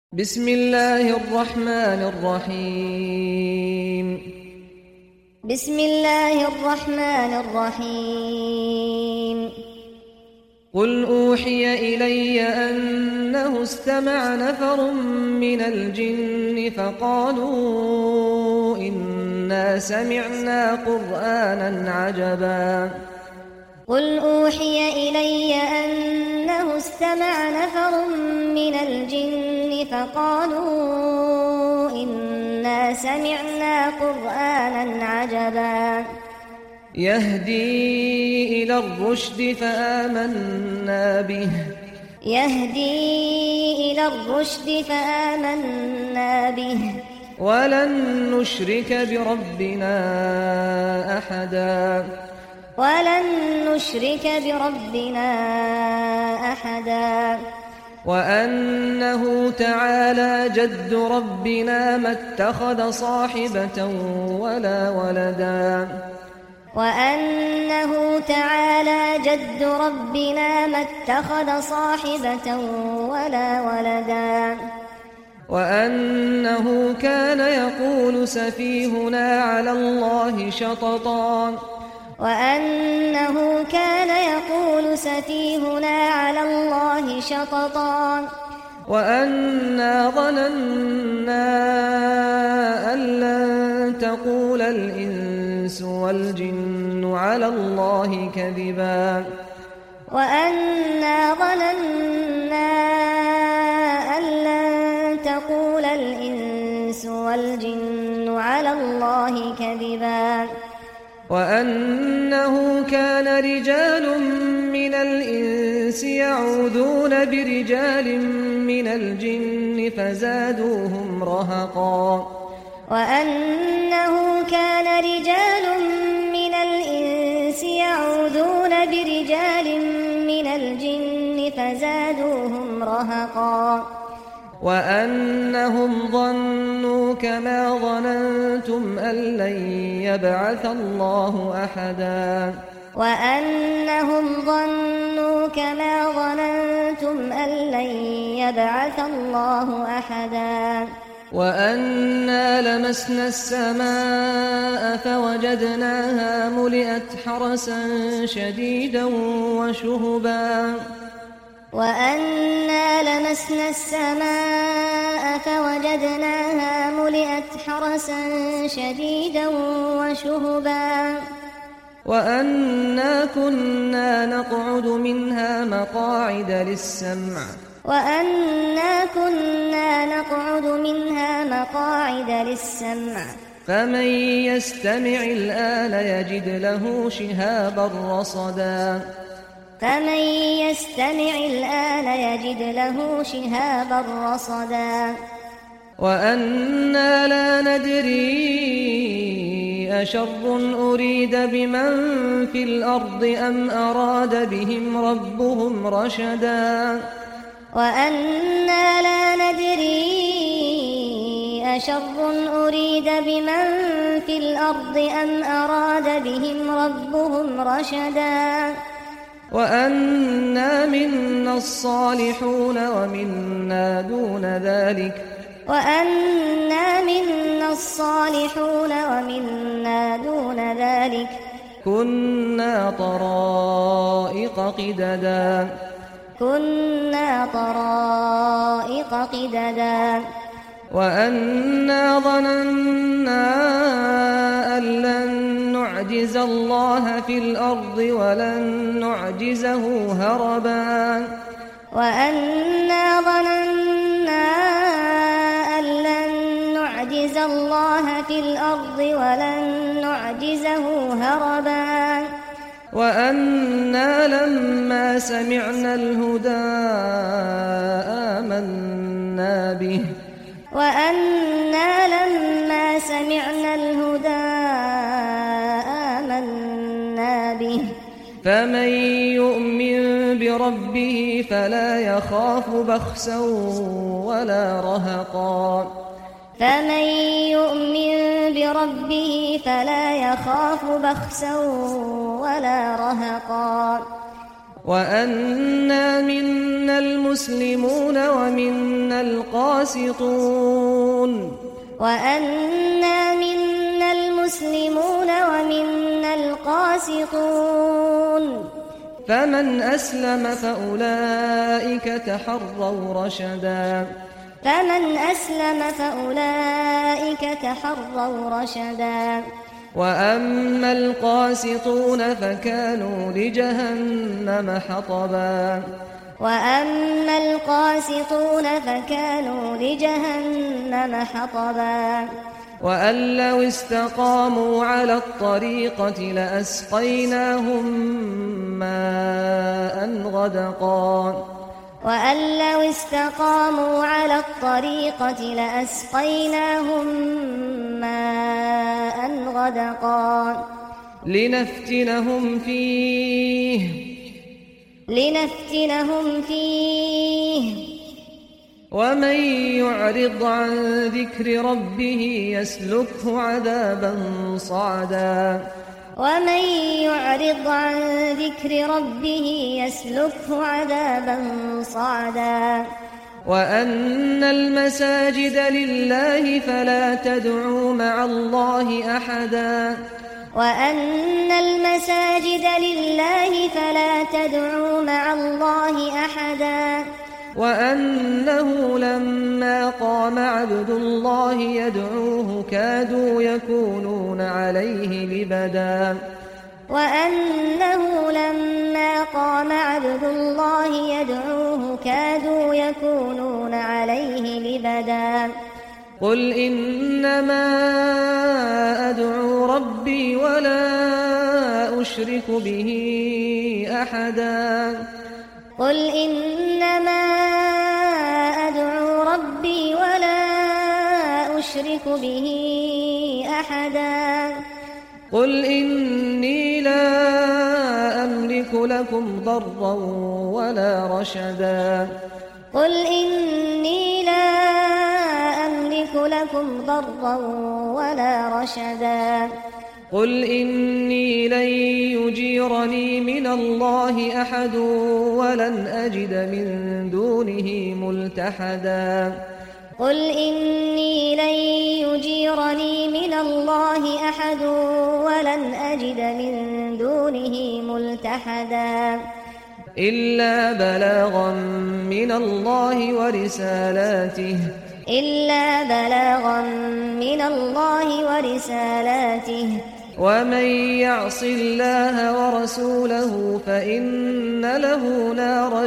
بسم الله الرحمن الرحيم. بسم الله الرحمن الرحيم. قل أوحي إلي أنه استمع نفر من الجن فقالوا إنا سمعنا قرآنا عجبا. قل أوحي إلي أنه استمع نفر من الجن فقالوا إنا سمعنا قرآنا عجبا يهدي إلى الرشد فآمنا به. يهدي إلى الرشد فآمنا به ولن نشرك بربنا أحدا. ولن نشرك بربنا أحدا. وأنه تعالى جد ربنا ما اتخذ صاحبة ولا ولدا. وأنه تعالى جد ربنا ما اتخذ صاحبة ولا ولدا. وأنه كان يقول سفيهنا على الله شططا. وأنه كان يقول سفيهنا على الله شططا. وأنا ظننا أن لن تقول الإنس والجن على الله كذبا. وأنا ظننا أن لن تقول الإنس والجن على الله كذبا. وأنه كان رجال من الإنس يعوذون برجال من الجن فزادوهم رهقا. وأنه كان رجال من الإنس يعوذون برجال من الجن فزادوهم رهقا. وأنهم ظنوا كما ظننتم أن لن يبعث الله أحدا. وأنهم ظنوا كما ظننتم أن لن يبعث الله أحدا. وأنا لمسنا السماء فوجدناها ملئت حرسا شديدا وشهبا. وأنا لمسنا السماء فوجدناها ملئت حرسا شديدا وشهبا. وأنا كنا نقعد منها مقاعد للسمع. وأنا كنا نقعد منها مقاعد للسمع. فمن يستمع الآن يجد له شهابا رصدا. فمن يستمع الآن يجد له شهابا رصدا. وأنا لا ندري أشر أريد بمن في الأرض أم أراد بهم ربهم رشدا. وأنا لا ندري أشر أريد بمن في الأرض أم أراد بهم ربهم رشدا. وأنا منا الصالحون ومنا دون ذلك. وأنا منا الصالحون ومنا دون ذلك. كنا طرائق قددا. كنا طرائق قددا. وأنا ظننا أن لن نعجز الله في الأرض ولن نعجزه هربا. وأنا ظننا أن لن نعجز الله في الأرض ولن نعجزه هربا. وأنا لما سمعنا الهدى آمنا به. وأنا لما سمعنا الهدى آمنا به. فمن يؤمن بربه فلا يخاف بخسا ولا رهقا. فمن يؤمن بربه فلا يخاف بخسا ولا رهقا. وأنا منا المسلمون ومنا القاسطون وأنا منا المسلمون ومنا القاسطون فمن أسلم فأولئك تحروا رشدا وأما القاسطون فكانوا لجهنم حطبا وأن لو استقاموا على الطريقة لأسقيناهم ماء غدقا لنفتنهم فيه ومن يعرض عن ذكر ربه يسلكه عذابا صعدا وأن المساجد لله فلا تدعوا مع الله أحدا وأنه لما قام عبد الله يدعوه كادوا يكونون عليه لبدا قل إنما أدعو ربي ولا أشرك به أحدا قل إني لا أملك لكم ضرا ولا رشدا قل إني لن يجيرني من الله أحد ولن أجد من دونه ملتحدا إلا بلاغا من الله ورسالاته ومن يعص الله ورسوله فإن له نار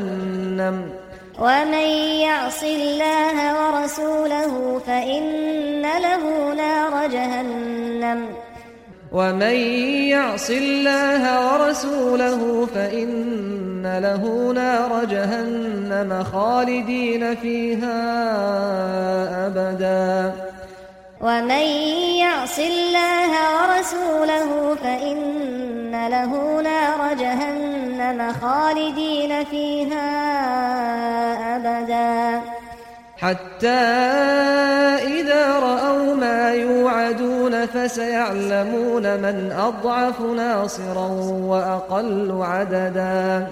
جهنم خالدين فيها أبدا ومن يعص الله ورسوله فإن له نار جهنم خالدين فيها أبدا حتى إذا رأوا ما يوعدون فسيعلمون من أضعف ناصرا وأقل عددا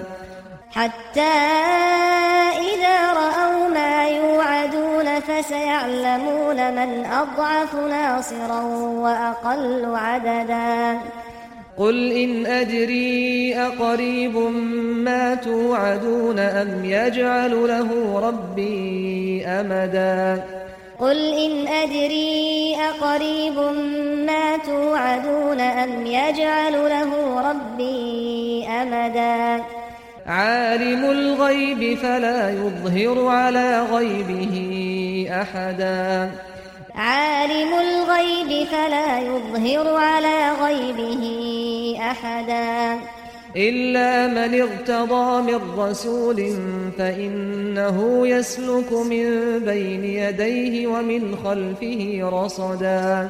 قل إن أدري أقريب ما توعدون أم يجعل له ربي أمدا عالم الغيب فلا يظهر على غيبه أحدا إلا من ارتضى من رسول فإنه يسلك من بين يديه ومن خلفه رصدا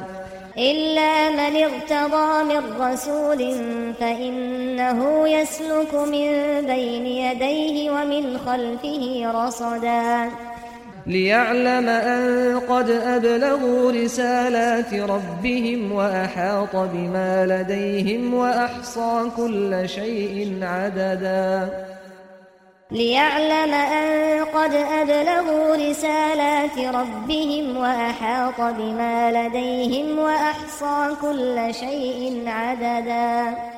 ليعلم أن قد أبلغوا رسالات ربهم وأحاط بما لديهم وأحصى كل شيء عددا ليعلم أن قد أبلغوا رسالات ربهم وأحاط بما لديهم وأحصى كل شيء عددا